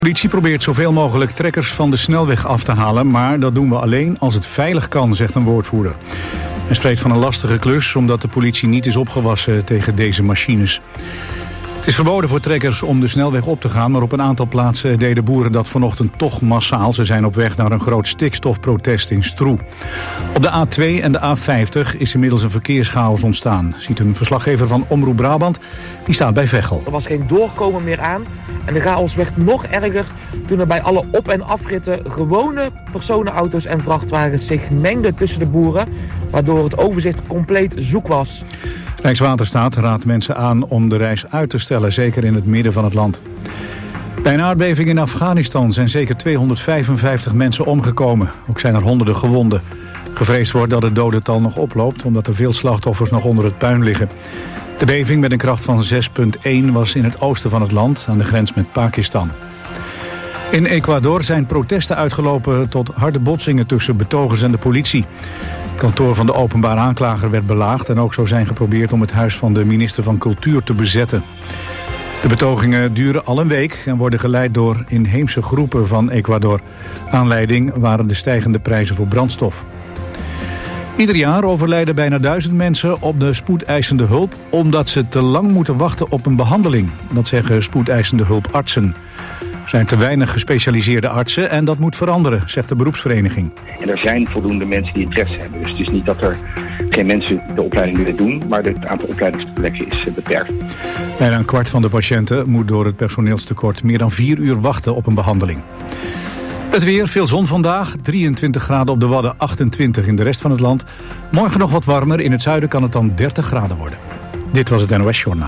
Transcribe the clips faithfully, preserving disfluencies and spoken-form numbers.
De politie probeert zoveel mogelijk trekkers van de snelweg af te halen, maar dat doen we alleen als het veilig kan, zegt een woordvoerder. Hij spreekt van een lastige klus omdat de politie niet is opgewassen tegen deze machines. Het is verboden voor trekkers om de snelweg op te gaan, maar op een aantal plaatsen deden boeren dat vanochtend toch massaal. Ze zijn op weg naar een groot stikstofprotest in Stroe. Op de A twee en de A vijftig is inmiddels een verkeerschaos ontstaan, ziet een verslaggever van Omroep Brabant, die staat bij Veghel. Er was geen doorkomen meer aan en de chaos werd nog erger toen er bij alle op- en afritten gewone personenauto's en vrachtwagens zich mengden tussen de boeren, waardoor het overzicht compleet zoek was. Rijkswaterstaat raadt mensen aan om de reis uit te stellen, zeker in het midden van het land. Bij een aardbeving in Afghanistan zijn zeker tweehonderdvijfenvijftig mensen omgekomen. Ook zijn er honderden gewonden. Gevreesd wordt dat het dodental nog oploopt, omdat er veel slachtoffers nog onder het puin liggen. De beving met een kracht van zes komma één was in het oosten van het land, aan de grens met Pakistan. In Ecuador zijn protesten uitgelopen tot harde botsingen tussen betogers en de politie. Het kantoor van de openbaar aanklager werd belaagd en ook zou zijn geprobeerd om het huis van de minister van Cultuur te bezetten. De betogingen duren al een week en worden geleid door inheemse groepen van Ecuador. Aanleiding waren de stijgende prijzen voor brandstof. Ieder jaar overlijden bijna duizend mensen op de spoedeisende hulp omdat ze te lang moeten wachten op een behandeling. Dat zeggen spoedeisende hulpartsen. Er zijn te weinig gespecialiseerde artsen en dat moet veranderen, zegt de beroepsvereniging. En er zijn voldoende mensen die interesse hebben. Dus het is niet dat er geen mensen de opleiding willen doen, maar het aantal opleidingsplekken is beperkt. Bijna een kwart van de patiënten moet door het personeelstekort meer dan vier uur wachten op een behandeling. Het weer, veel zon vandaag, drieëntwintig graden op de Wadden, achtentwintig in de rest van het land. Morgen nog wat warmer, in het zuiden kan het dan dertig graden worden. Dit was het N O S Journaal.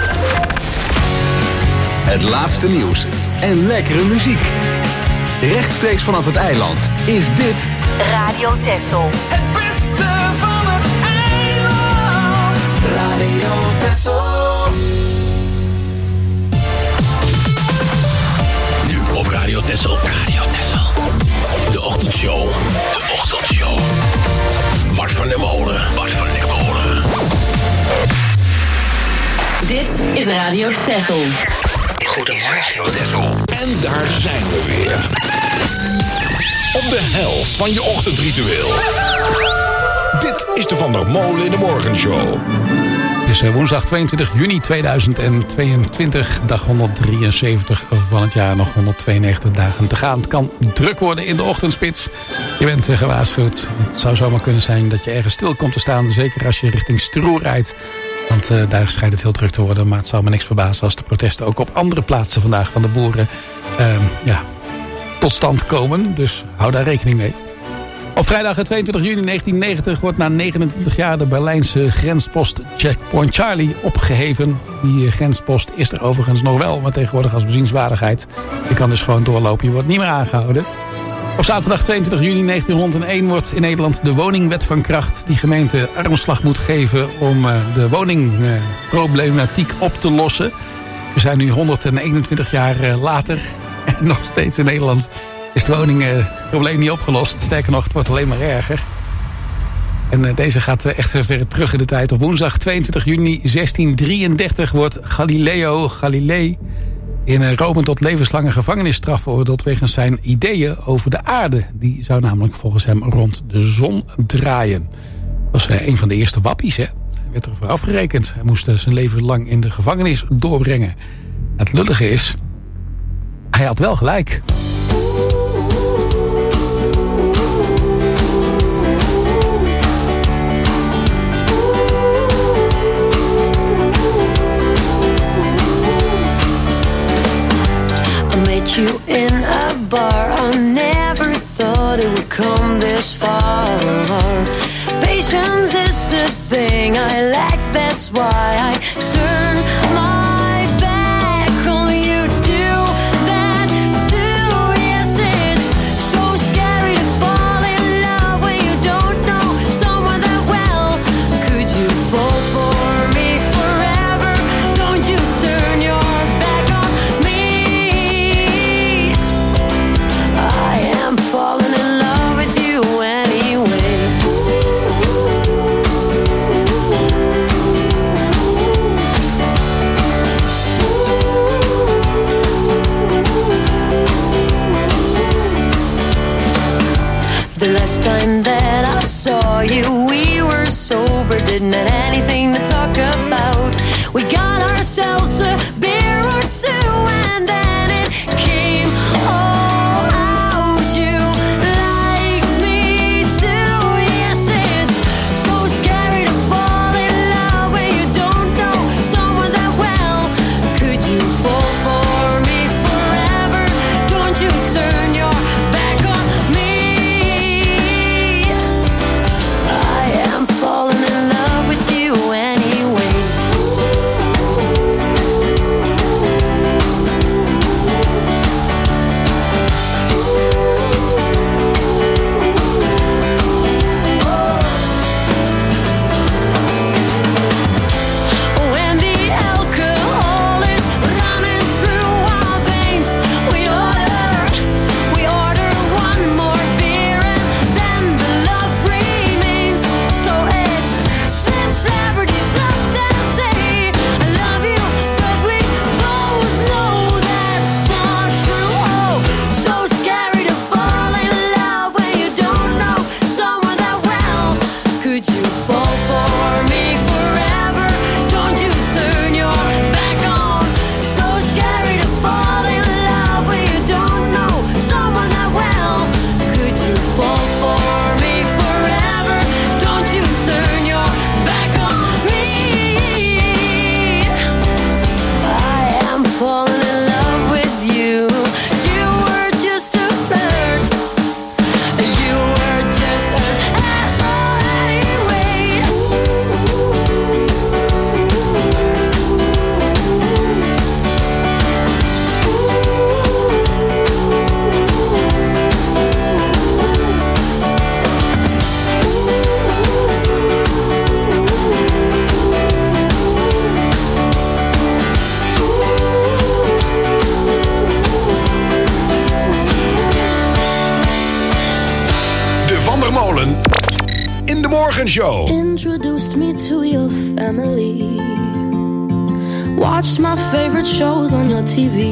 Het laatste nieuws en lekkere muziek. Rechtstreeks vanaf het eiland is dit Radio Texel. Het beste van het eiland. Radio Texel. Nu op Radio Texel. Radio Texel. De ochtendshow. De ochtendshow. Bart van der Molen. Bart van der Molen. Dit is Radio Texel. Goedemorgen, Texel. En daar zijn we weer. Op de helft van je ochtendritueel. Dit is de Van der Molen in de Morgenshow. Het is woensdag tweeëntwintig juni tweeduizend tweeëntwintig, dag honderddrieënzeventig van het jaar. Nog honderdtweeënnegentig dagen te gaan. Het kan druk worden in de ochtendspits. Je bent gewaarschuwd. Het zou zomaar kunnen zijn dat je ergens stil komt te staan. Zeker als je richting Stroe rijdt. Want uh, daar schijnt het heel druk te worden. Maar het zou me niks verbazen als de protesten ook op andere plaatsen vandaag van de boeren uh, ja, tot stand komen. Dus hou daar rekening mee. Op vrijdag tweeëntwintig juni negentiennegentig wordt na negenentwintig jaar de Berlijnse grenspost Checkpoint Charlie opgeheven. Die grenspost is er overigens nog wel, maar tegenwoordig als bezienswaardigheid. Je kan dus gewoon doorlopen, je wordt niet meer aangehouden. Op zaterdag tweeëntwintig juni negentienhonderdéén wordt in Nederland de woningwet van kracht. Die gemeente armslag moet geven om de woningproblematiek op te lossen. We zijn nu honderdeenentwintig jaar later en nog steeds in Nederland is het woningprobleem niet opgelost. Sterker nog, het wordt alleen maar erger. En deze gaat echt ver terug in de tijd. Op woensdag tweeëntwintig juni zestiendrieëndertig wordt Galileo Galilei in Rome tot levenslange gevangenisstraf veroordeeld wegens zijn ideeën over de aarde. Die zou namelijk volgens hem rond de zon draaien. Dat was een van de eerste wappies, hè. Hij werd ervoor afgerekend. Hij moest zijn leven lang in de gevangenis doorbrengen. Het lullige is, hij had wel gelijk. You in a bar, I never thought it would come this far. Patience is a thing I lack, that's why I turn my back on you. Do that too, yes, it's so scary to fall in love when you don't know someone that well. Could you fall for me forever? Don't you turn your back on me. Falling in love with you anyway. The last time that I saw you, we were sober, didn't have anything to talk about. We got ourselves a beer or two, and then it came all out. You liked me too, yes, it's so scary to fall in love when you don't know someone that well. Could you fall for me forever? Don't you turn your back on me. I am falling in love with you anyway. When the alcohol is running through our veins, we order, we order one more beer, and then the love remains. So it's slip, celebrity, slap, then say I love you, but we both know that's not true. Oh, so scary to fall in love when you don't know someone that well. Could you fall for me forever? Don't you turn your back on. So scary to fall in love when you don't know someone that well. Could you fall for me forever? Don't you turn your back on me. I am falling in love with you. You were just a flirt. You were just an asshole anyway. De Van der Molen in de Morgenshow. Introduced me to your family. Watched my favorite shows on your T V.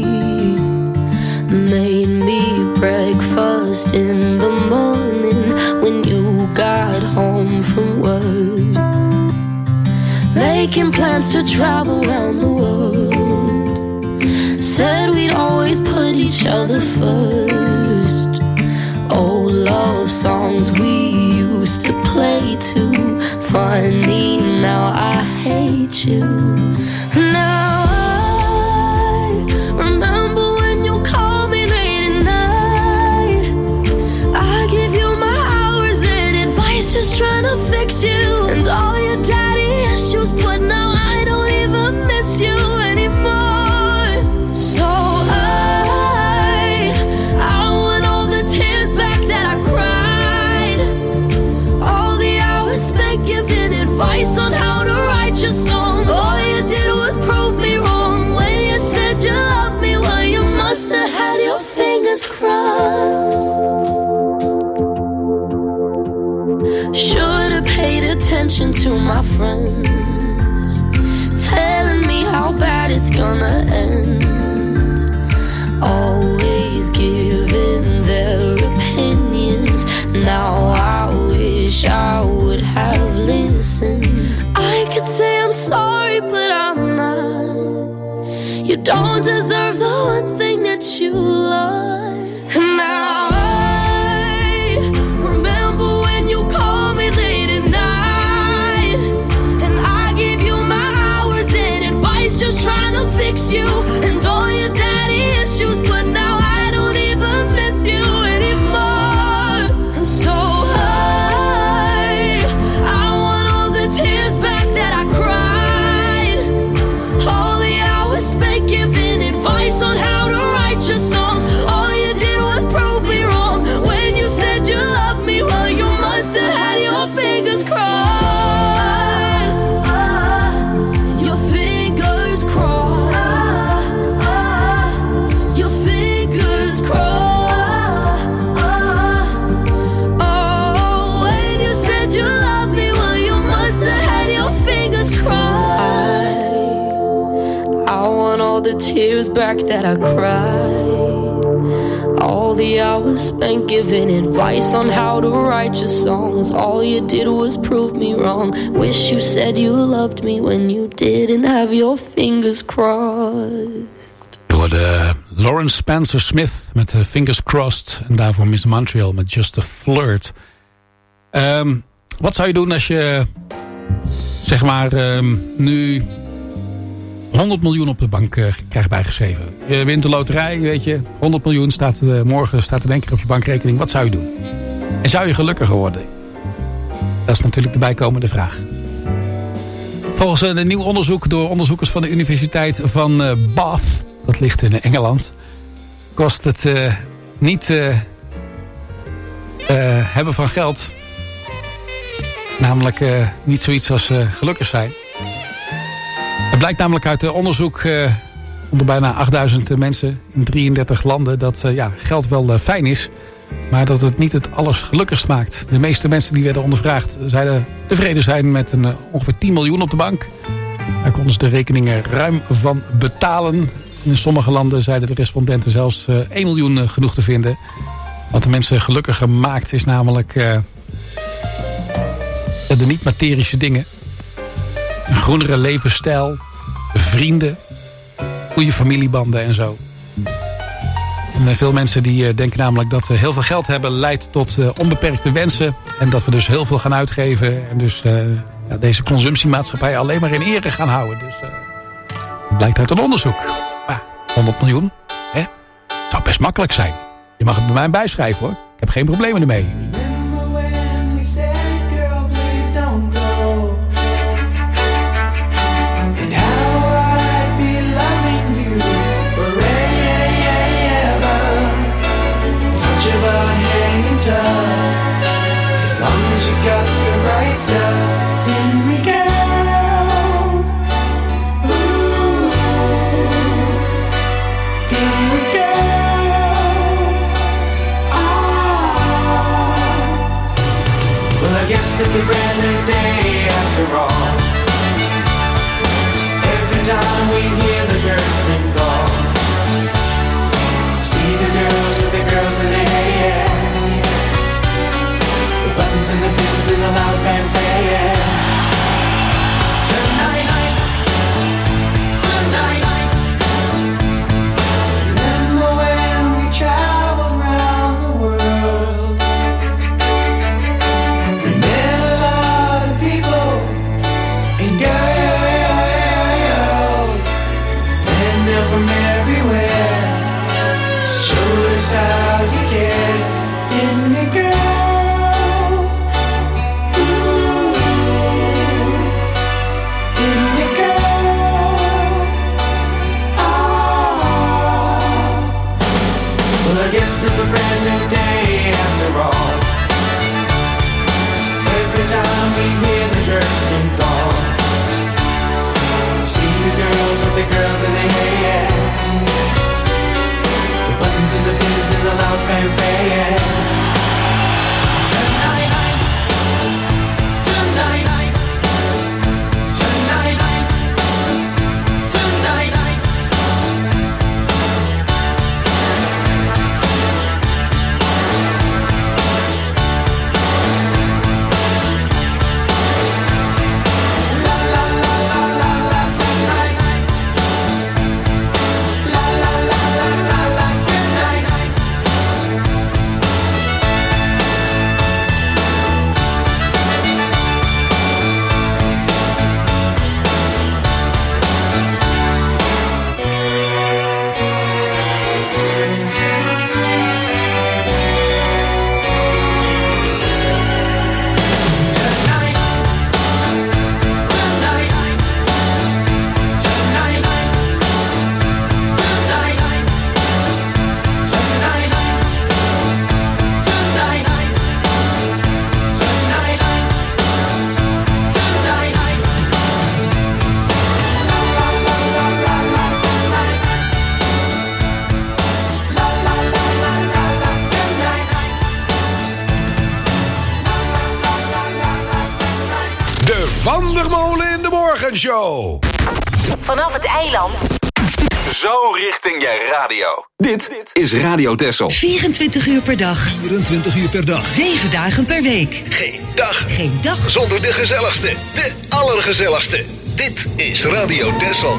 Made me breakfast in the morning when you got home from work. Making plans to travel around the world. Said we'd always put each other first. Old love songs we used to play too. Funny, now I hate you. Now I remember when you called me late at night. I give you my hours and advice, just trying to fix you. And all your daddy issues, but now I don't even miss you anymore. So I, I want all the tears back that I cried. All the hours spent giving advice on how to write your songs. All you did was prove me wrong when you said you loved me. Well, you must have had your fingers crossed. Should have paid attention to my friends, telling me how bad it's gonna end. Always giving their opinions. Now I wish I would have listened. I could say I'm sorry, but I'm not. You don't deserve the one thing that you love. And now I remember when you called me late at night, and I gave you my hours and advice, just trying to fix you. And all your daddy issues, but now I don't even miss you anymore. And so I, I want all the tears back that I cried. All the hours spent giving advice on how to write your songs. All you did was prove me wrong when you said you loved me. Well, you must have had your fingers crossed. Your fingers crossed. Your fingers crossed. Oh, when you said you loved me, well, you must have had your fingers crossed. I want all the tears back that I cried. All all the hours spent giving advice on how to write your songs. All you did was prove me wrong. Wish you said you loved me when you didn't have your fingers crossed. Door de Lawrence Spencer Smith met de Fingers Crossed. En daarvoor Miss Montreal met Just a Flirt. Um, wat zou je doen als je, zeg maar, um, nu honderd miljoen op de bank uh, krijgt bijgeschreven? Je wint de loterij, weet je. honderd miljoen staat uh, morgen staat er denk ik op je bankrekening. Wat zou je doen? En zou je gelukkiger worden? Dat is natuurlijk de bijkomende vraag. Volgens een nieuw onderzoek door onderzoekers van de Universiteit van uh, Bath, dat ligt in Engeland, kost het uh, niet uh, uh, hebben van geld, namelijk uh, niet zoiets als uh, gelukkig zijn. Het blijkt namelijk uit uh, onderzoek uh, onder bijna achtduizend mensen in drieëndertig landen dat uh, ja, geld wel uh, fijn is, maar dat het niet het allergelukkigst maakt. De meeste mensen die werden ondervraagd zeiden tevreden zijn met een, uh, ongeveer tien miljoen op de bank. Daar konden ze de rekeningen ruim van betalen. In sommige landen zeiden de respondenten zelfs uh, één miljoen uh, genoeg te vinden. Wat de mensen gelukkiger maakt is namelijk uh, de niet-materische dingen. Een groenere levensstijl, vrienden, goede familiebanden en zo. En, uh, veel mensen die uh, denken namelijk dat uh, heel veel geld hebben leidt tot uh, onbeperkte wensen. En dat we dus heel veel gaan uitgeven. En dus uh, ja, deze consumptiemaatschappij alleen maar in ere gaan houden. Dus uh, dat blijkt uit een onderzoek. Maar honderd miljoen, hè? Zou best makkelijk zijn. Je mag het bij mij bijschrijven hoor. Ik heb geen problemen ermee. As long as you got the right stuff, then we go. Ooh, then we go. Ah. Well, I guess it's a brand new day after all. Every time we hear the curtain call, see the girls with the girls in the hair. Buttons and the pins and the loud fanfare. Tonight, tonight. Remember when we traveled around the world? We met a lot of people and girls, and they're from everywhere. Showed us how you care, didn't it, girl? Guess it's a brand new day after all. Every time we hear the curtain call, see the girls with the girls in their hair, the buttons and the pins and the loud fanfare. Tonight, tonight, tonight, tonight. Van der Molen in de Morgenshow. Vanaf het eiland. zo richting je radio. Dit is Radio Texel. vierentwintig uur per dag. vierentwintig uur per dag. zeven dagen per week. Geen dag. Geen dag. Zonder de gezelligste. De allergezelligste. Dit is Radio Texel.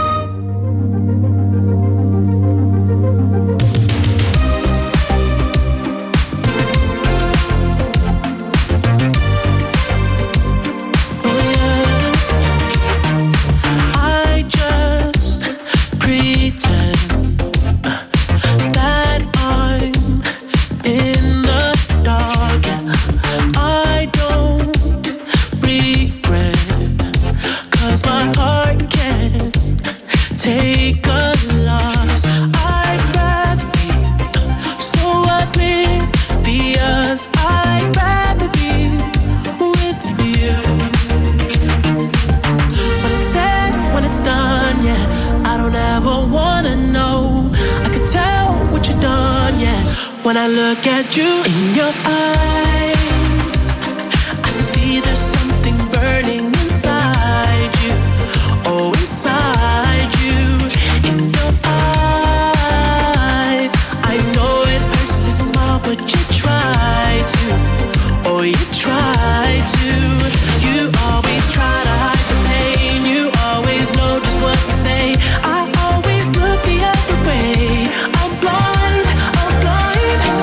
When I look at you in your eyes, I see there's something burning inside you. Oh, inside you, in your eyes. I know it hurts to smile, but you try to. Oh, you try to. You always try to hide the pain. You always know just what to say. I always look the other way. I'm blind, I'm blind.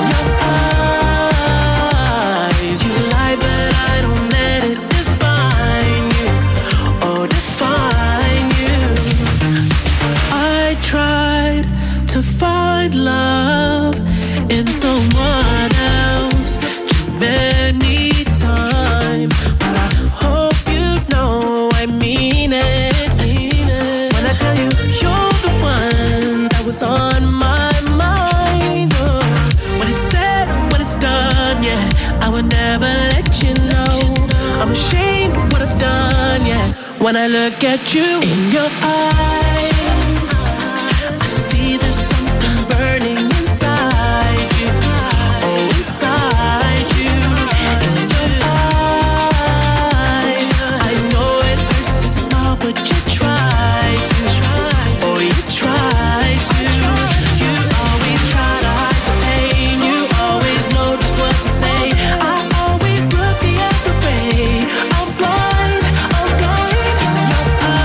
Love in someone else too many times, but I hope you know I mean it, mean it. When I tell you you're the one that was on my mind, oh, when it's said, when it's done, yeah, I would never let you know. I'm ashamed of what I've done, yeah. When I look at you in your eyes, I see there's something burning inside you. Oh, inside you. In your eyes, I know it hurts to smile, but you try to. Oh, you try to. You always try to hide the pain. You always know just what to say. I always look the other way. I'm blind, I'm blind. In your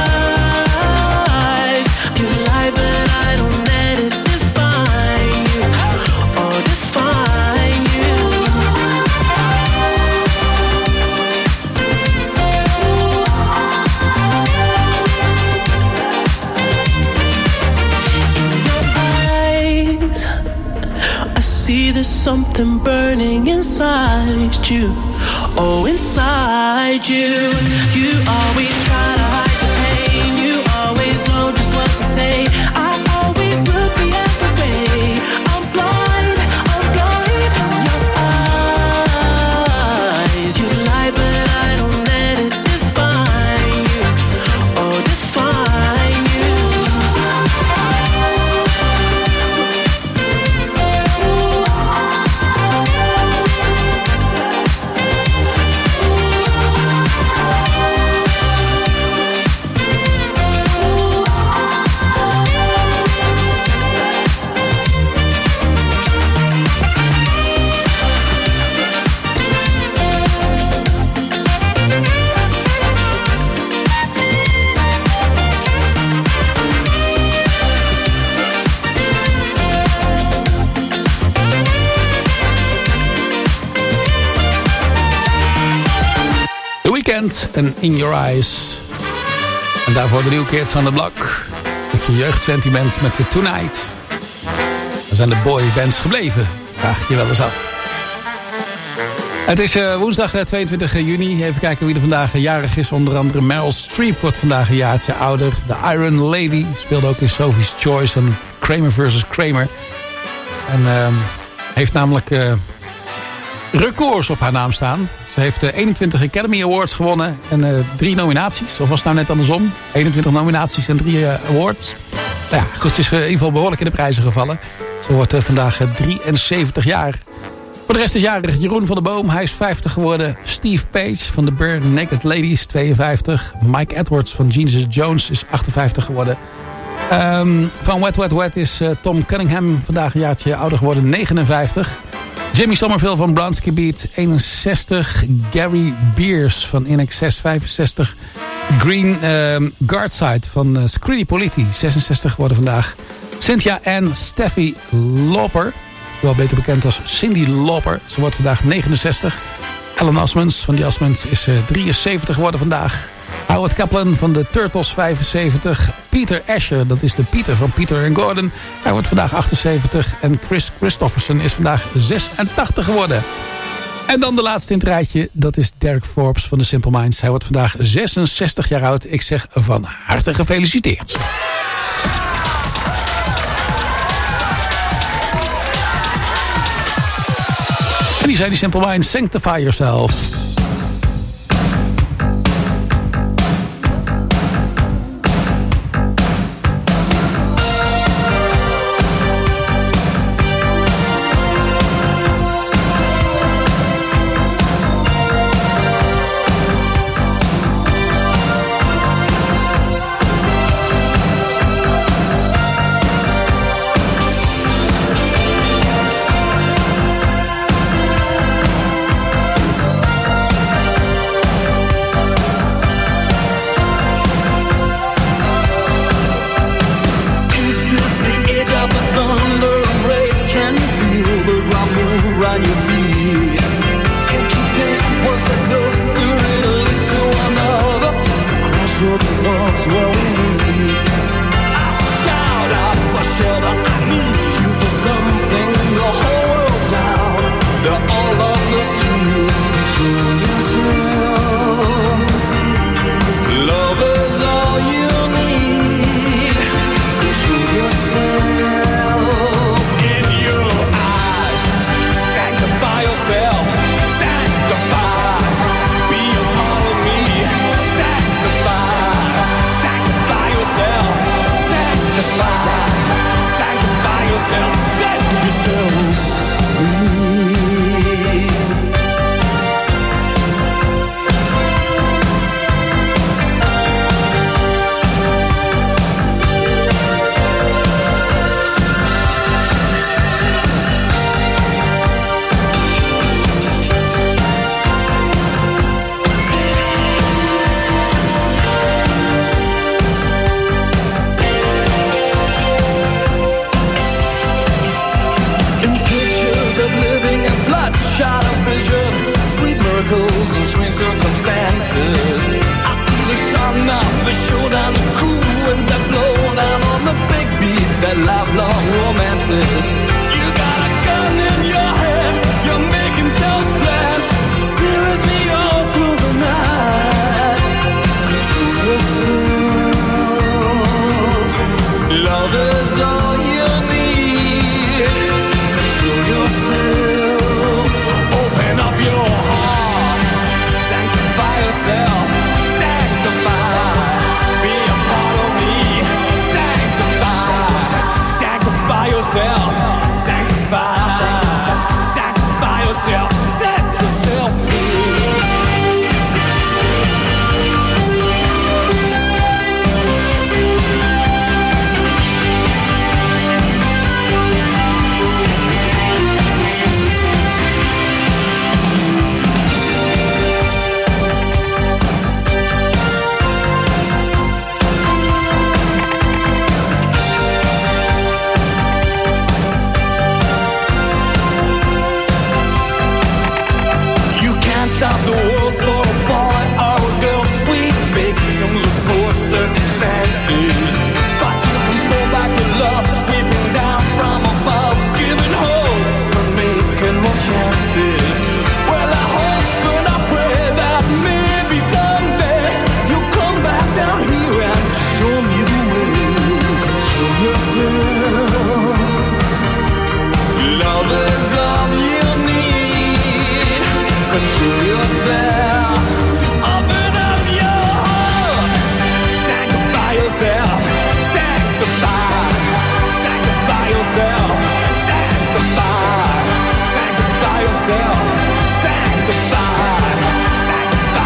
eyes, you lie, but I don't let it define you. Or define you. In your eyes, I see there's something burning inside you. Oh, inside you. You always try to hide the pain. You always know just what to say. I always look the other way. I'm blind, I'm blind. In your eyes, you lie, but I don't let it define you. Oh, define you. The Weeknd en In Your Eyes. En daarvoor de New Kids on the Block. Met je jeugdsentiment met de Tonight. Daar zijn de boybands gebleven. Vraag je wel eens af. Het is uh, woensdag uh, tweeëntwintig juni. Even kijken wie er vandaag uh, jarig is. Onder andere Meryl Streep wordt vandaag een jaartje ouder. De Iron Lady speelde ook in Sophie's Choice en Kramer versus Kramer. En uh, heeft namelijk uh, records op haar naam staan. Ze heeft uh, eenentwintig Academy Awards gewonnen en uh, drie nominaties. Of was het nou net andersom? eenentwintig nominaties en drie uh, awards. Nou ja, goed, ze is uh, in ieder geval behoorlijk in de prijzen gevallen. Ze wordt uh, vandaag uh, drieënzeventig jaar. Voor de rest is jarig Jeroen van der Boom. Hij is vijftig geworden. Steve Page van de Bare Naked Ladies, tweeënvijftig. Mike Edwards van Jesus Jones is achtenvijftig geworden. Um, van Wet Wet Wet is uh, Tom Cunningham vandaag een jaartje ouder geworden, negenenvijftig. Jimmy Somerville van Blonsky Beat, eenenzestig. Gary Beers van In Excess, vijfenzestig. Green uh, Guardside van uh, Scritti Politti, zesenzestig geworden vandaag. Cynthia Ann Steffi Lauper, wel beter bekend als Cyndi Lauper. Ze wordt vandaag negenenzestig. Alan Asmans van die Asmans is uh, drieënzeventig geworden vandaag. Howard Kaplan van de Turtles, vijfenzeventig. Peter Asher, dat is de Peter van Peter and Gordon. Hij wordt vandaag achtenzeventig. En Chris Christofferson is vandaag zesentachtig geworden. En dan de laatste in het rijtje. Dat is Derek Forbes van de Simple Minds. Hij wordt vandaag zesenzestig jaar oud. Ik zeg van harte gefeliciteerd. En die zijn die Simple Minds. Sanctify Yourself.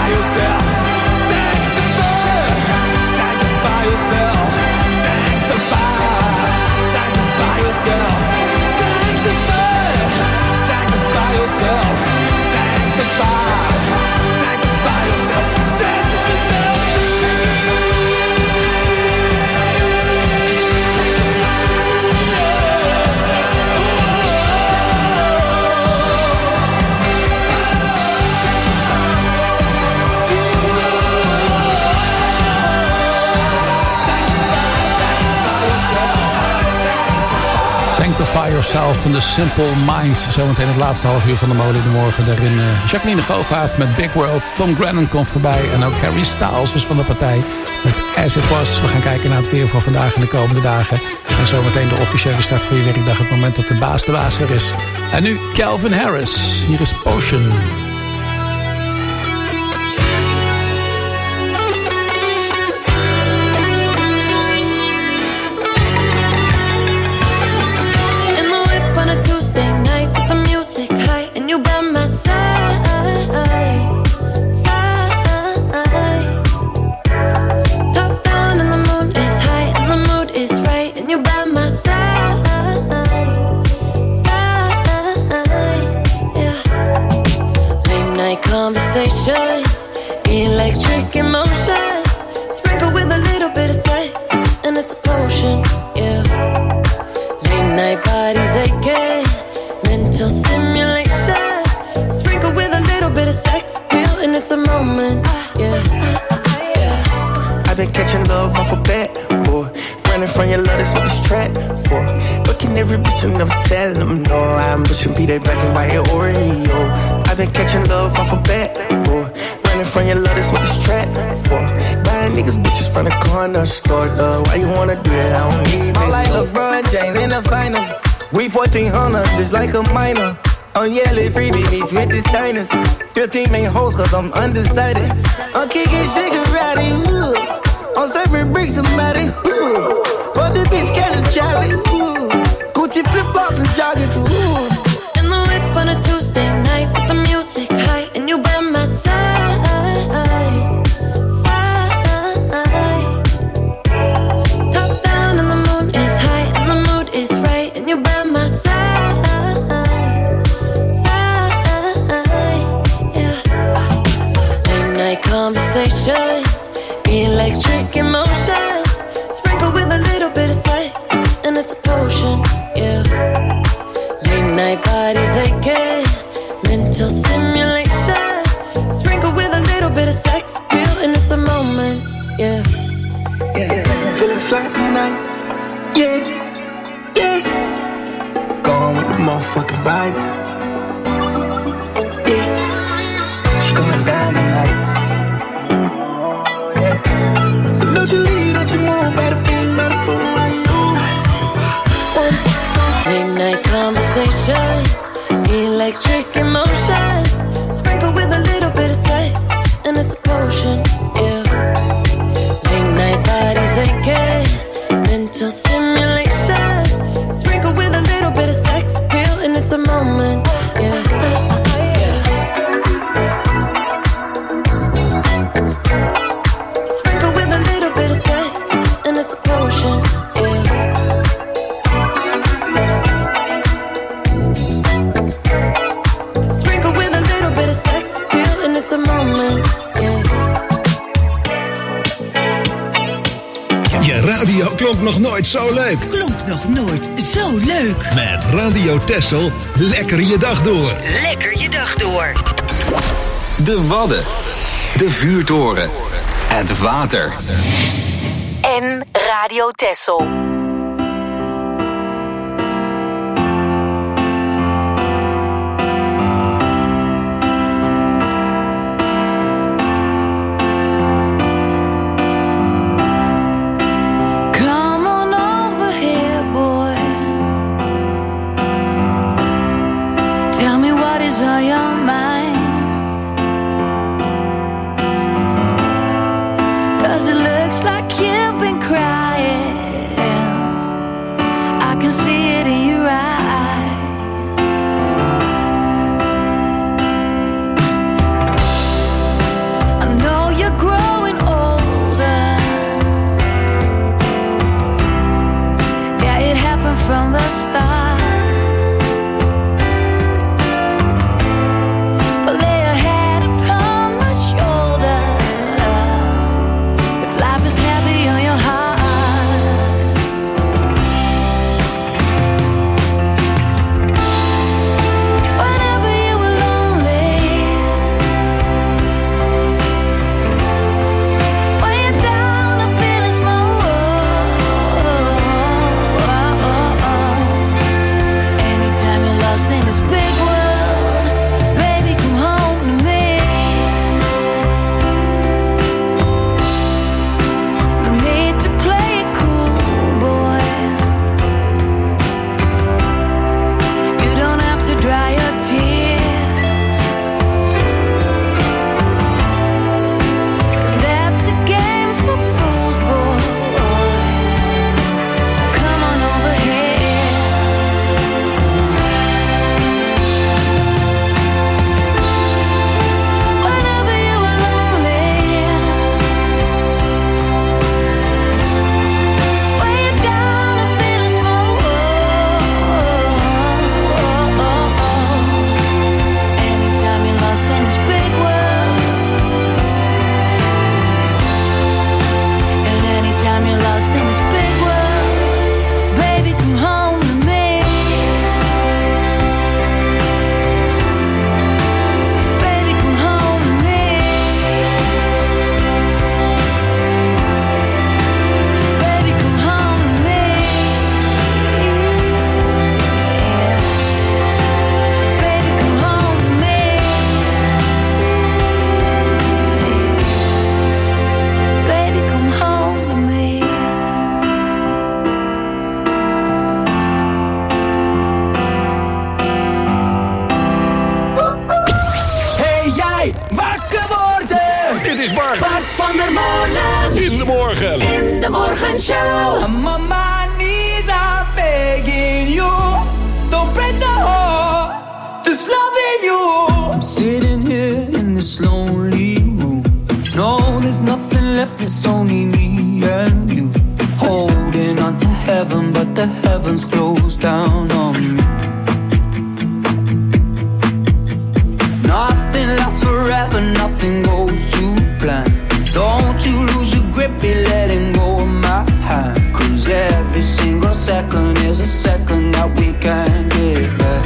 Sanctify yourself. Sanctify, sanctify yourself. Sanctify, sanctify yourself. Set yourself Sanctify Yourself van de Simple Minds. Zometeen het laatste half uur van de Molen in de Morgen. Daarin uh, Jacqueline Govaert met Big World. Tom Grennan komt voorbij. En ook Harry Styles is van de partij met As It Was. We gaan kijken naar het weer van vandaag en de komende dagen. En zometeen de officiële start van je werkdag. Het moment dat de baas de baas er is. En nu Calvin Harris. Hier is Potion. Electric emotions, sprinkled with a little bit of sex, and it's a potion, yeah. Late night bodies aching, mental stimulation, sprinkled with a little bit of sex appeal, and it's a moment, yeah. yeah. I've been catching love off a bat, boy. Running from your love, that's what this track for. Fucking every bitch and never tell them no. I'm pushing be that black and white Oreo. I've been catching love off a bat, boy. From your love, that's what this trap for. Buying niggas bitches from the corner store, though. Why you wanna do that? I don't need it. I'm like LeBron James in the finals. We fourteen hundred, just like a minor. I'm yelling free babies with the signers. fifteen main hoes, cause I'm undecided. I'm kicking Shigarati, ooh. I'm serving bricks and Matty, ooh. For the bitch, catch a Charlie, ooh. Gucci flip-flops and joggers, ooh. In the whip on a Tuesday night with the music high, and you by my side. Electric emotions, sprinkled with a little bit of sex, and it's a potion, yeah. Late night bodies aching, mental stimulation, sprinkled with a little bit of sex appeal, and it's a moment, yeah. yeah. Feeling fly tonight, yeah, yeah. Going with the motherfucking vibe, yeah. It's going down tonight. Don't you leave, don't you move, better be, better put around you. Late night conversations, electric emotions, sprinkled with a little bit of sex, and it's a potion, yeah. Late night bodies aching, mental stimulation, sprinkled with a little bit of sex appeal, and it's a moment, yeah. Radio klonk nog nooit zo leuk. Klonk nog nooit zo leuk. Met Radio Texel, lekker je dag door. Lekker je dag door. De Wadden. De vuurtoren. Het water. En Radio Texel. Cause it looks like you've been crying. in de morgen. In de morgenshow. I'm on my knees, I'm begging you. Don't break the heart that's loving you. I'm sitting here in this lonely room. No, there's nothing left, it's only me and you. Holding on to heaven, but the heavens closed down on me. Nothing lasts forever, nothing goes to plan. Don't you lose your grip, be letting go of my hand. Cause every single second is a second that we can't get back.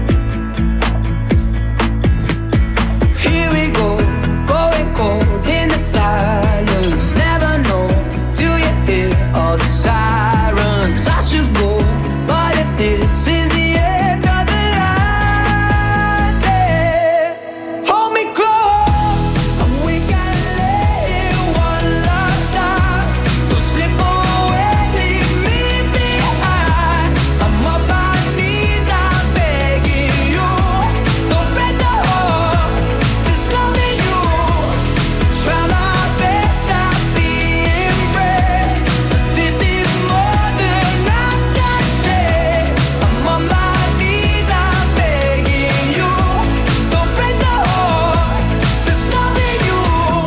Here we go, going cold in the silence. Never know till you hear all the sirens. I should go, but if this is the end of the line, then hold me close and we can lay it one last time. Don't slip away, leave me behind. I'm on my knees, I'm begging you. Don't break the heart that's loving you. Try my best, not being brave. This is more than I can take. I'm on my knees, I'm begging you. Don't break the heart that's loving you.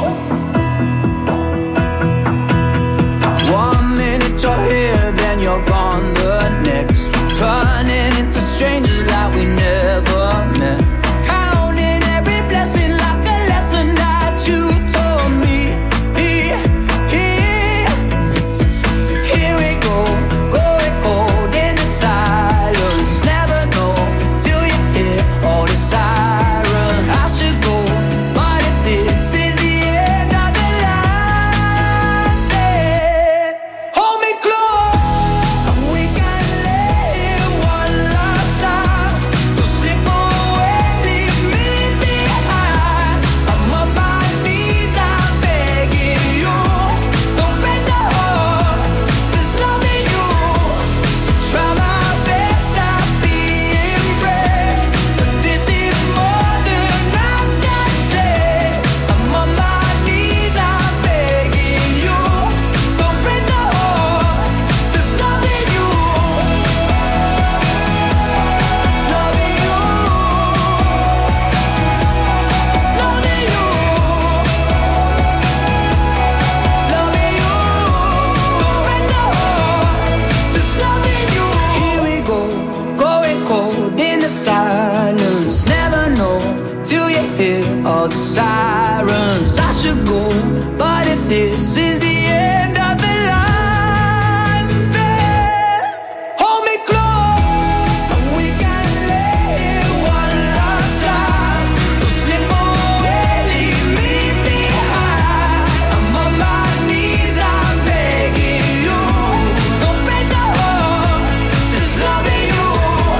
One minute you're here, then you're gone the next. Turning into strangers like we never met. Counting every blessing like a lesson that you told me. Here, here, here we go, going cold in the silence. Never know till you hear all the sirens. I should go, but if this is the end of the line, then hold me close and we can lay it one last time. Don't slip away, leave me behind. I'm on my knees, I'm begging you. Don't break the heart that's loving you. Try my best, not being brave. But this is more than I can take. I'm on my knees, I'm begging you. Don't break the heart that's loving you. It's loving you. It's loving you. It's loving you. Don't break the heart that's loving you. Here we go, going cold in the silence. Never know till you hear all the sirens. I should go, but if this is the end of the line, then hold me close and we can lay it one last time. Don't slip away, leave me behind. I'm on my knees, I'm begging you. Don't break the heart that's loving you.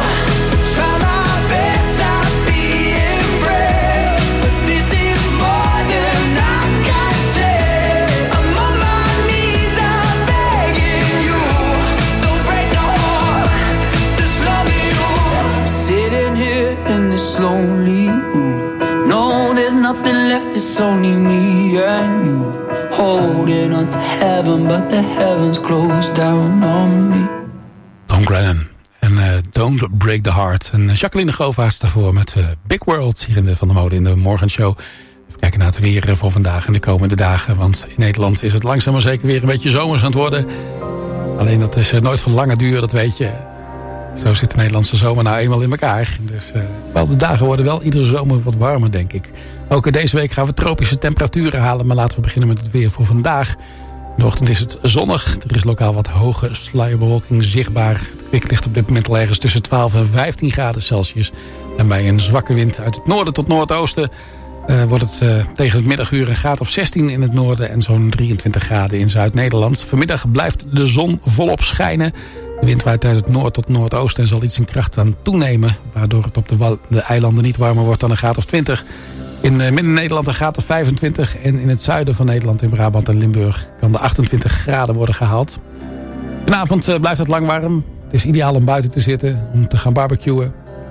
Try my best, not being brave. But this is more than I can take. I'm on my knees, I'm begging you. Don't break the heart that's loving you. I'm sitting here in this lonely room. No, there's nothing left, it's only me and you. Holding on to heaven, but the heavens closed down on me. Tom Grennan en uh, Don't Break the Heart. En Jacqueline Govaerts daarvoor met uh, Big World hier in de Van der Mode in de morgenshow. Even kijken naar het weer voor vandaag en de komende dagen. Want in Nederland is het langzaam maar zeker weer een beetje zomers aan het worden. Alleen dat is uh, nooit van lange duur, dat weet je. Zo zit de Nederlandse zomer nou eenmaal in elkaar. Dus uh, wel, de dagen worden wel iedere zomer wat warmer, denk ik. Ook uh, deze week gaan we tropische temperaturen halen. Maar laten we beginnen met het weer voor vandaag. In de ochtend is het zonnig. Er is lokaal wat hoge sluierbewolking zichtbaar. Het kwik ligt op dit moment al ergens tussen twaalf en vijftien graden Celsius. En bij een zwakke wind uit het noorden tot noordoosten... Uh, wordt het uh, tegen het middaguur een graad of zestien in het noorden... en zo'n drieëntwintig graden in Zuid-Nederland. Vanmiddag blijft de zon volop schijnen. De wind waait uit het noord tot noordoosten en zal iets in kracht aan toenemen... waardoor het op de, de eilanden niet warmer wordt dan een graad of twintig. In uh, Midden-Nederland een graad of vijfentwintig... en in het zuiden van Nederland, in Brabant en Limburg... kan de achtentwintig graden worden gehaald. Vanavond uh, blijft het lang warm. Het is ideaal om buiten te zitten, om te gaan barbecuen...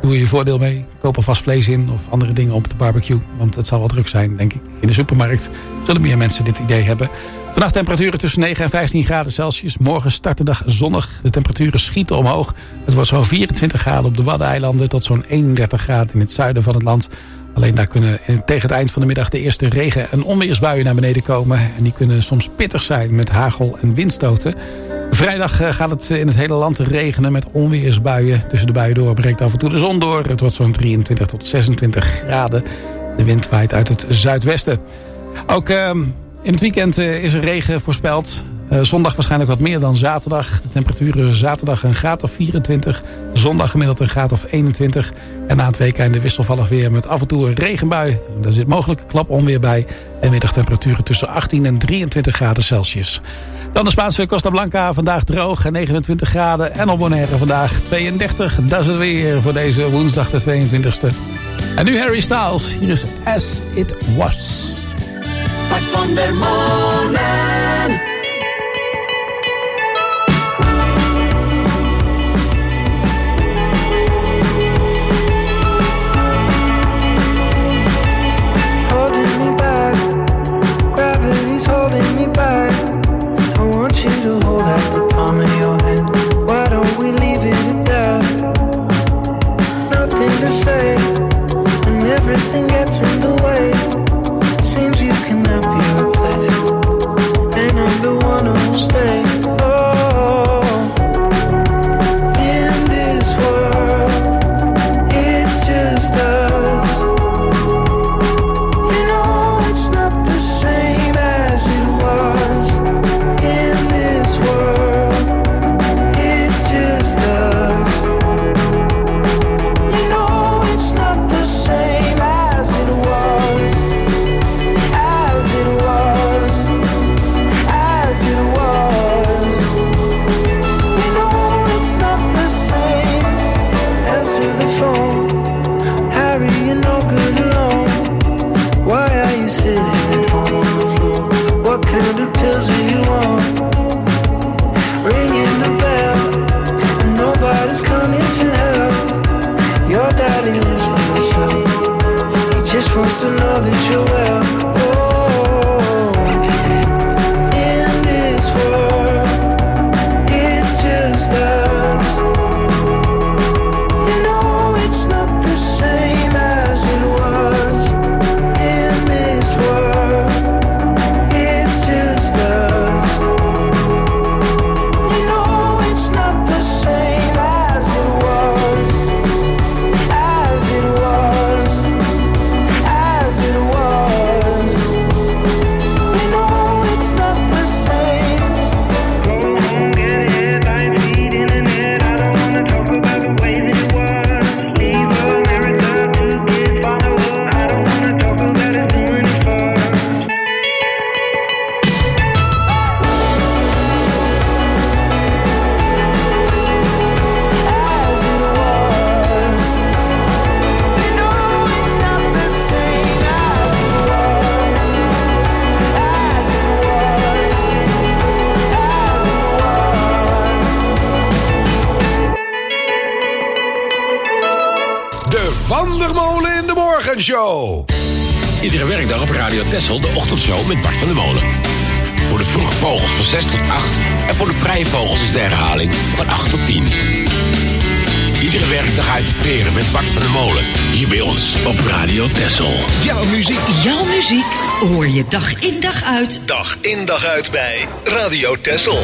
doe je je voordeel mee. Koop alvast vlees in of andere dingen op de barbecue. Want het zal wel druk zijn, denk ik. In de supermarkt zullen meer mensen dit idee hebben. Vannacht temperaturen tussen negen en vijftien graden Celsius. Morgen start de dag zonnig. De temperaturen schieten omhoog. Het wordt zo'n vierentwintig graden op de Waddeneilanden tot zo'n eenendertig graden in het zuiden van het land. Alleen daar kunnen tegen het eind van de middag de eerste regen- en onweersbuien naar beneden komen. En die kunnen soms pittig zijn met hagel en windstoten. Vrijdag gaat het in het hele land regenen met onweersbuien. Tussen de buien door breekt af en toe de zon door. Het wordt zo'n drieëntwintig tot zesentwintig graden. De wind waait uit het zuidwesten. Ook uh, in het weekend uh, is er regen voorspeld. Uh, zondag waarschijnlijk wat meer dan zaterdag. De temperaturen zaterdag een graad of vierentwintig. Zondag gemiddeld een graad of eenentwintig. En na het weekende wisselvallig weer met af en toe een regenbui. Daar zit mogelijk klaponweer bij. En middagtemperaturen tussen achttien en drieëntwintig graden Celsius. Dan de Spaanse Costa Blanca, vandaag droog en negenentwintig graden. En op Bonaire vandaag tweeëndertig. Dat is het weer voor deze woensdag de tweeëntwintigste. En nu Harry Styles. Hier is As It Was. Bart van der Molen. Holding me back, gravity's holding me back. I want you to hold out the palm of your hand. Why don't we leave it at that? Nothing to say, and everything gets in the way. Seems you cannot be replaced, and I'm the one who'll stay. Oh, in this world, it's just us. You know it's not the same as it was. In this world, it's just us. You know it's not the same as it was. As it was. As it was. You know it's not the same. Answer the phone. Harry, you're no good alone. Why are you sitting at home on the floor? What kind of pills are you on? Ringing the bell, and nobody's coming to help. Your daddy lives by himself. He just wants to know that you're well. Oh, in this world, it's just us. You know it's not the same as it was. In this world, it's just us. You know it's not the same as it was. As it was. As it was. You know it's not the same. Go home, get headlines, feed internet. I don't wanna talk about the way that it was. Leave America, two kids follow her. I don't wanna talk about us doing it first. As it was. You know it's not the same as it was. As it was. As it was. De Van der Molen in de Morgenshow. Iedere werkdag op Radio Texel de ochtendshow met Bart van der Molen. Voor de vroege vogels van zes tot acht en voor de vrije vogels is de herhaling van acht tot tien. Iedere werkdag uit de veren met Bart van der Molen. Hier bij ons op Radio Texel. Jouw muziek. Jouw muziek hoor je dag in dag uit. Dag in dag uit bij Radio Texel.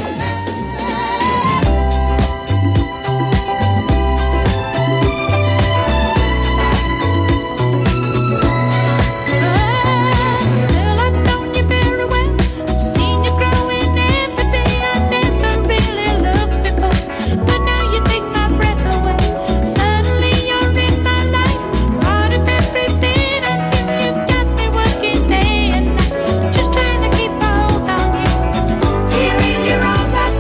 Here in your arms, I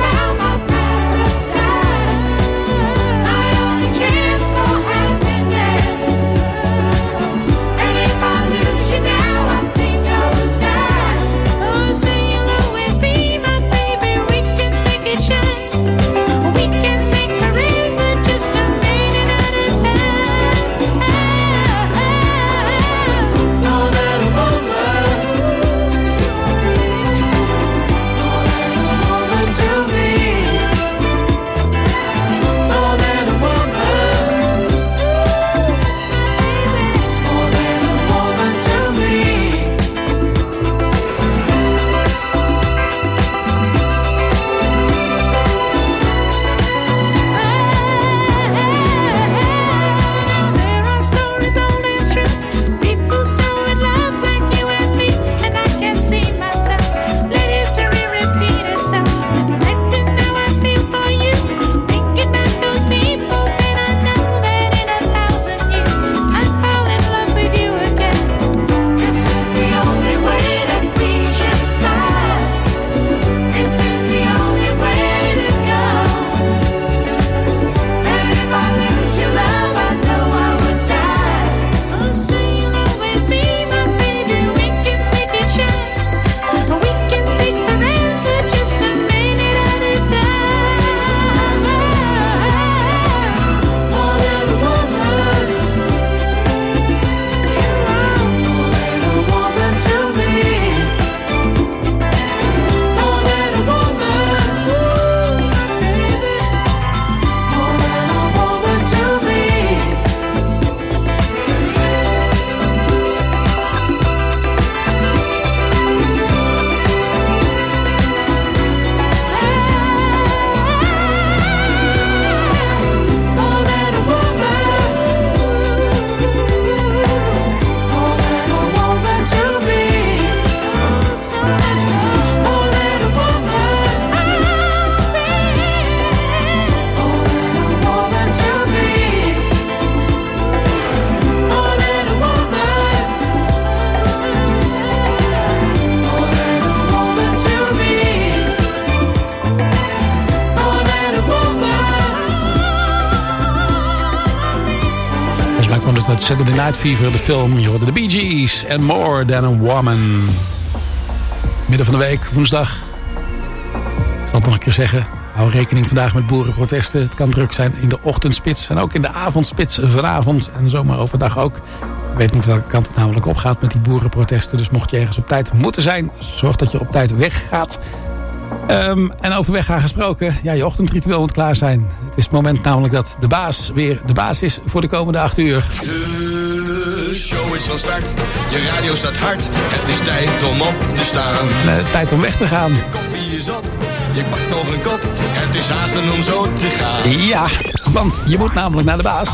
Volgens mij kwam het uit Saturday Night Fever, de film. Je hoorde de Bee Gees en More Than a Woman. Midden van de week, woensdag. Ik zal het nog een keer zeggen. Hou rekening vandaag met boerenprotesten. Het kan druk zijn in de ochtendspits en ook in de avondspits vanavond. En zomaar overdag ook. Ik weet niet welke kant het namelijk opgaat met die boerenprotesten. Dus mocht je ergens op tijd moeten zijn, zorg dat je op tijd weggaat. Um, en over weggaan gesproken, ja, je ochtendritueel moet klaar zijn. Het is het moment namelijk dat de baas weer de baas is voor de komende acht uur. De show is van start, je radio staat hard. Het is tijd om op te staan. Uh, tijd om weg te gaan. Je koffie is op, je pakt nog een kop. Het is haasten om zo te gaan. Ja, want je moet namelijk naar de baas.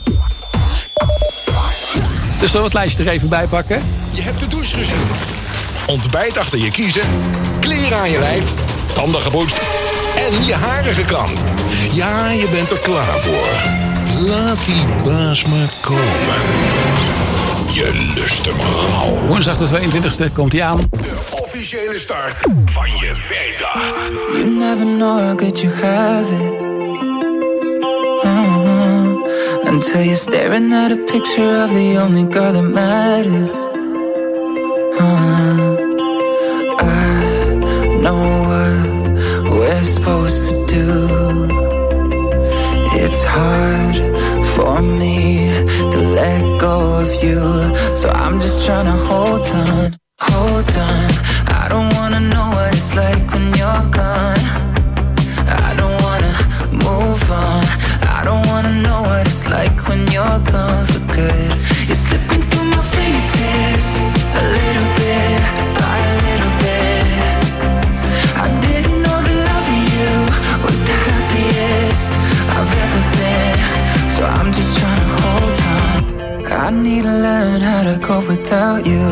Dus zullen we het lijstje er even bij pakken? Je hebt de douche gezet. Ontbijt achter je kiezen. Kleren aan je lijf. Tanden gepoetst. En je haren gekamd. Ja, je bent er klaar voor. Laat die baas maar komen. Je lust hem rauw. Woensdag de tweeëntwintigste komt hij aan. De officiële start van je werkdag. You never know how good you have it. Uh-huh. Until you're staring at a picture of the only girl that matters. Uh-huh. I know what we're supposed to do. It's hard for me to let go of you. So I'm just trying to hold on, hold on. I don't wanna know what it's like when you're gone. I don't wanna move on. I don't wanna know what it's like when you're gone for good. You're slipping through my fingertips, a little bit, by a little bit. I didn't know that loving you was the happiest I've ever been. So I'm just trying to hold on. I need to learn how to cope without you.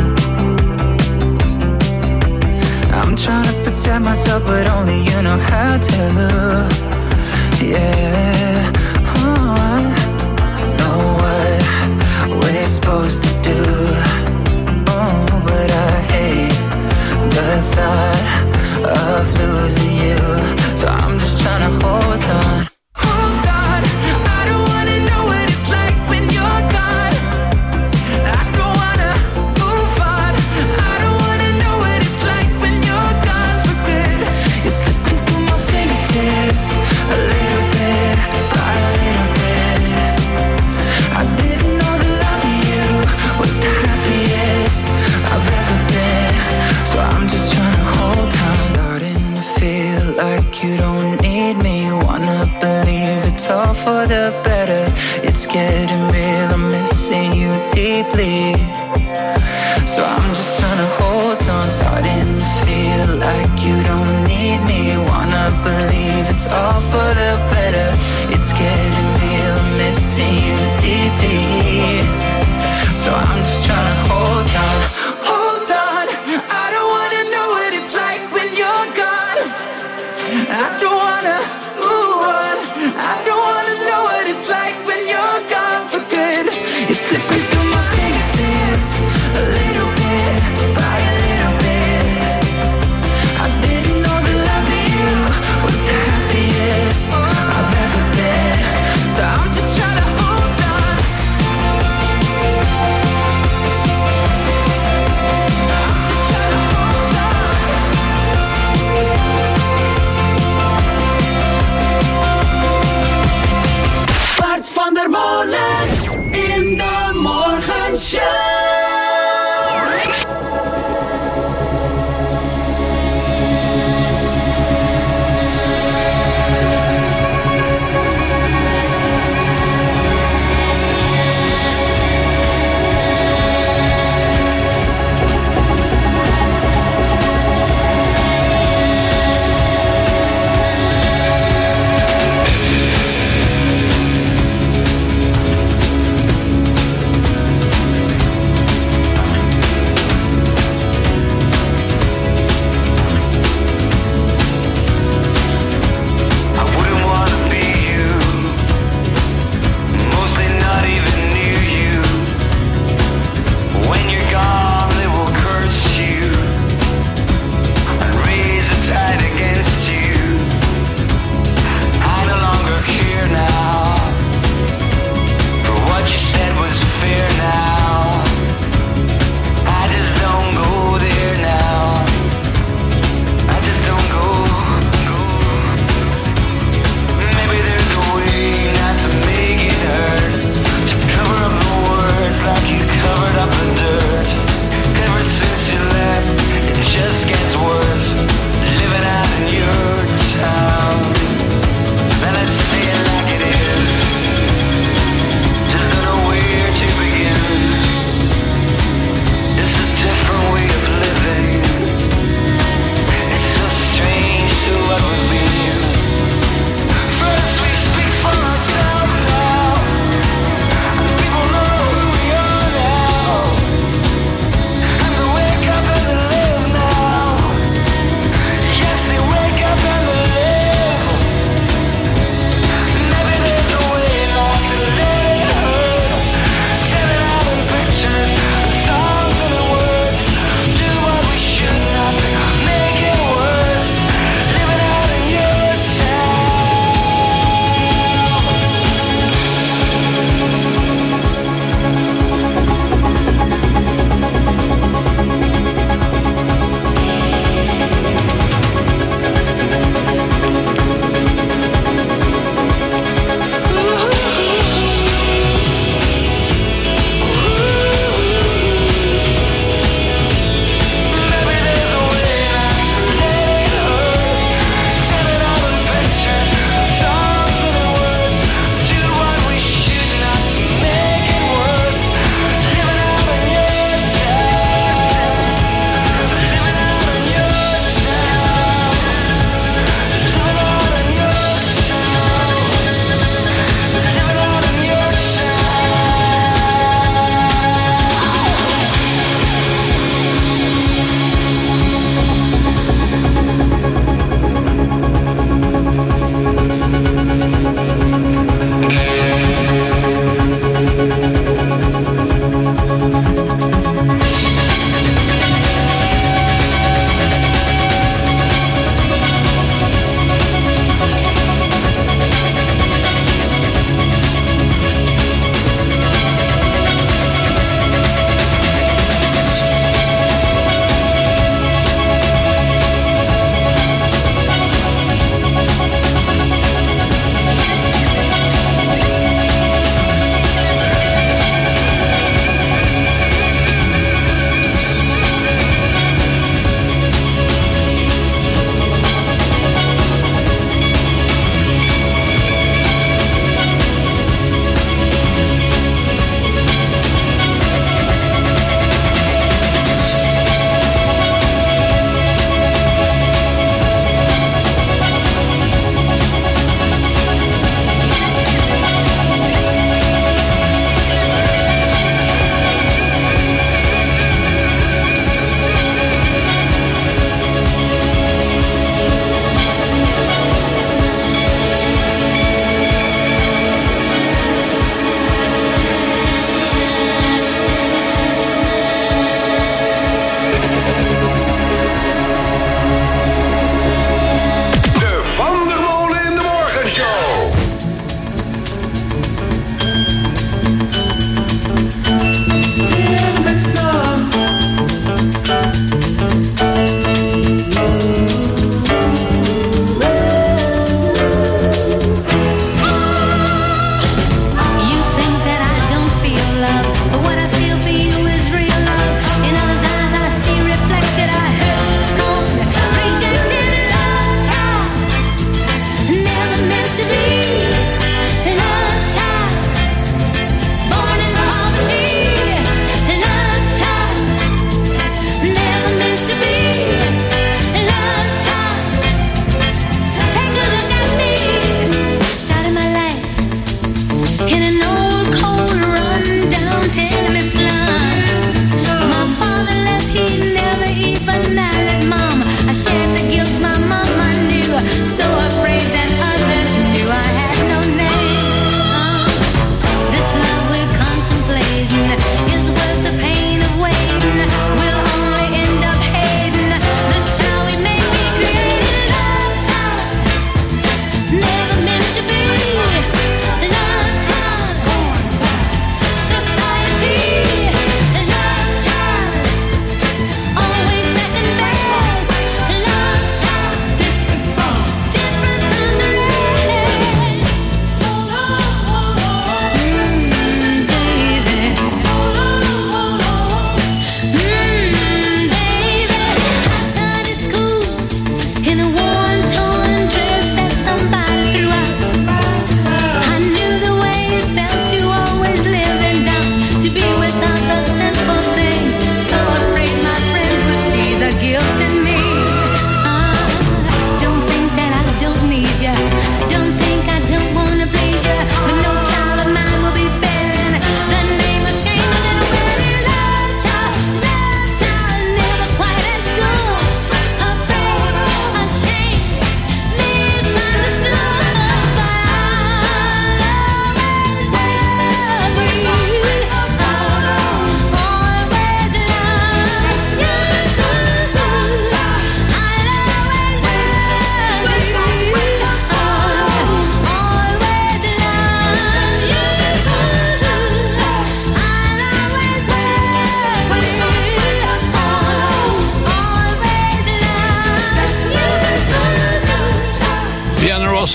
I'm trying to protect myself, but only you know how to. Yeah, oh, I know what we're supposed to do. Oh, but I hate the thought of losing you. So I'm just trying to hold on. Hold on, I don't wanna know what it's like when you're gone. I don't wanna move on. I don't wanna know what it's like when you're gone for good. You're slipping through my fingertips, a little bit, by a little bit. I didn't know that loving you was the happiest I've ever been. So I'm just trying to hold on. Starting to feel like you don't need me. Wanna believe it's all for the better. It's getting real, I'm missing you deeply. So I'm just trying to hold on. Starting to feel like you don't need me. Wanna believe it's all for the better. It's getting real, I'm missing you deeply. So I'm just trying to hold on. Hold on, I don't wanna know what it's like when you're gone. I don't wanna move on. I don't wanna know what it's like when you're gone for good. You're slipping through my fingertips.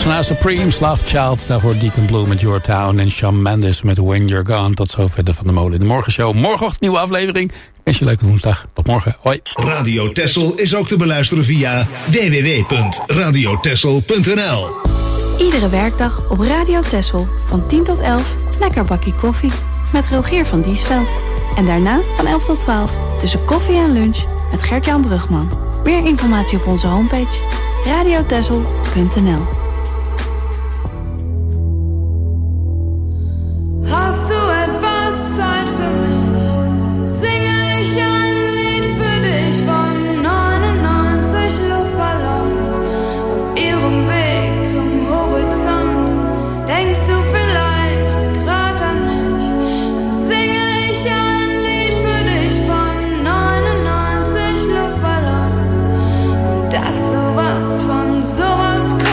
Na Supremes, Love Child, daarvoor Deacon Blue met Your Town en Shawn Mendes met When You're Gone. Tot zover de Van der Molen in de Morgenshow. Morgenochtend nieuwe aflevering. Wens je een leuke woensdag. Tot morgen. Hoi. Radio Texel is ook te beluisteren via w w w punt radio texel punt n l. Iedere werkdag op Radio Texel van tien tot elf lekker bakkie koffie met Rogier van Diesveld. En daarna van elf tot twaalf tussen koffie en lunch met Gert-Jan Brugman. Meer informatie op onze homepage radio texel punt n l. Hast du etwas Zeit für mich? Singe ich ein Lied für dich von neunundneunzig Luftballons auf ihrem Weg zum Horizont. Denkst du vielleicht grad an mich? Dann singe ich ein Lied für dich von neunundneunzig Luftballons und das sowas von sowas kommt.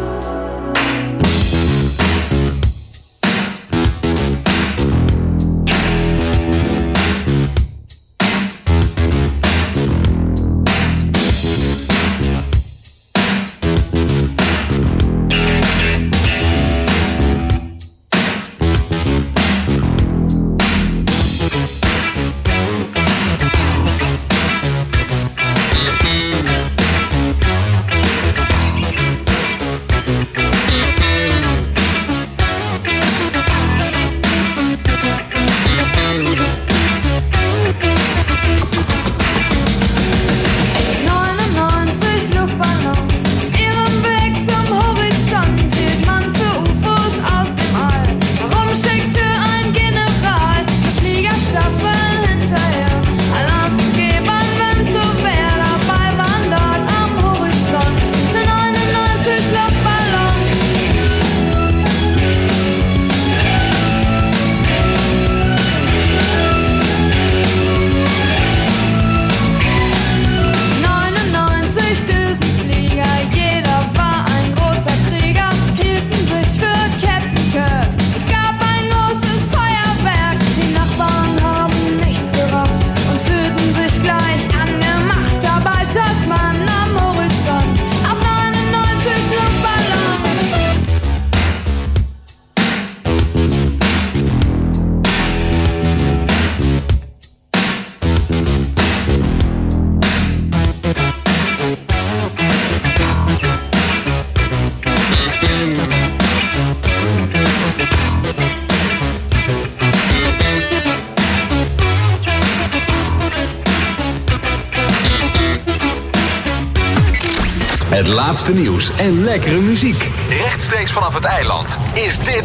Het laatste nieuws en lekkere muziek. Rechtstreeks vanaf het eiland is dit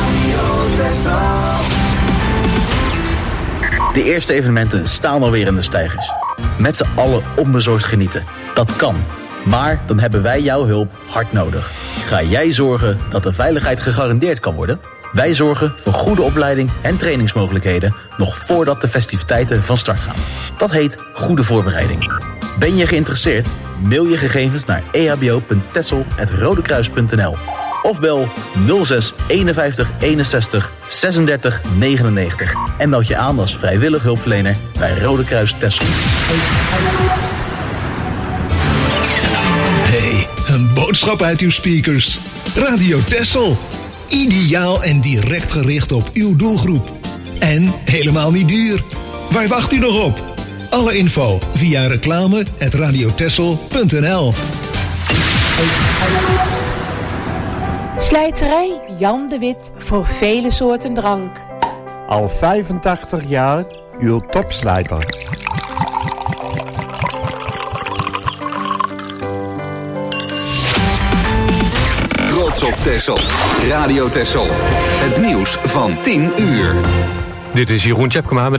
De eerste evenementen staan alweer in de steigers. Met z'n allen onbezorgd genieten. Dat kan. Maar dan hebben wij jouw hulp hard nodig. Ga jij zorgen dat de veiligheid gegarandeerd kan worden? Wij zorgen voor goede opleiding en trainingsmogelijkheden nog voordat de festiviteiten van start gaan. Dat heet goede voorbereiding. Ben je geïnteresseerd? Mail je gegevens naar e h b o punt texel apenstaartje rodekruis punt n l of bel nul zes eenenvijftig eenenzestig zesendertig negenennegentig en meld je aan als vrijwillig hulpverlener bij Rode Kruis Texel. Hey, een boodschap uit uw speakers. Radio Texel. Ideaal en direct gericht op uw doelgroep. En helemaal niet duur. Waar wacht u nog op? Alle info via reclame at radio texel punt n l. Slijterij Jan de Wit voor vele soorten drank. Al vijfentachtig jaar uw topslijter. Trots op Texel. Radio Texel. Het nieuws van tien uur. Dit is Jeroen Tjepkema.